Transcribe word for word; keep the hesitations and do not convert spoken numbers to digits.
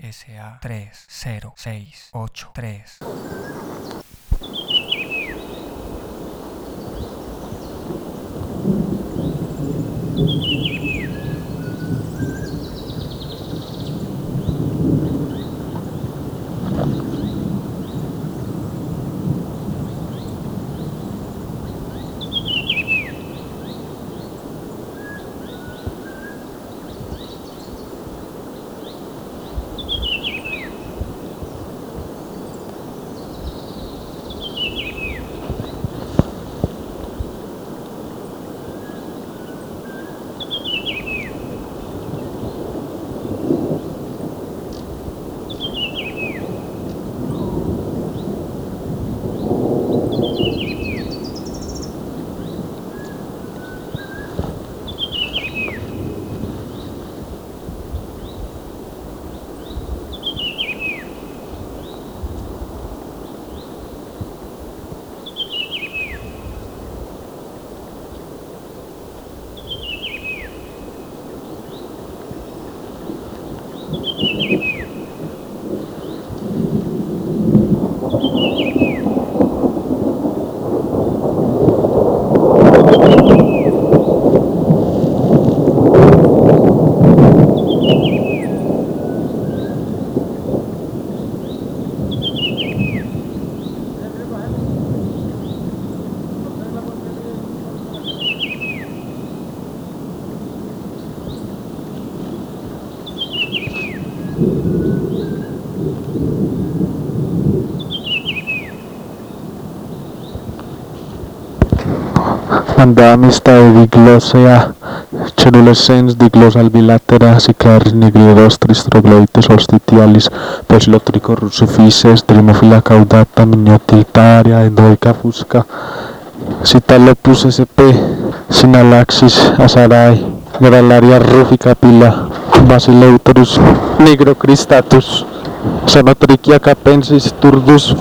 S A tres cero seis ocho tres. Αντάμιστα διγλώσσια cellular διγλώσσαλ bilátera σικλάρις νιγριδός τριστρογλωίτες οστιτιάλης περιλοτρικό ρουσουφίσες τριμοφύλλα καουδάτα μηνιωτητάρια ενδοϊκά φούσκα σιταλόπουσες επέ συναλλάξεις ασαράι γραλάρια ρούφικα πύλα βασιλέουτερους νίγροκριστάτους σανοτρικία καπένσις τουρδούς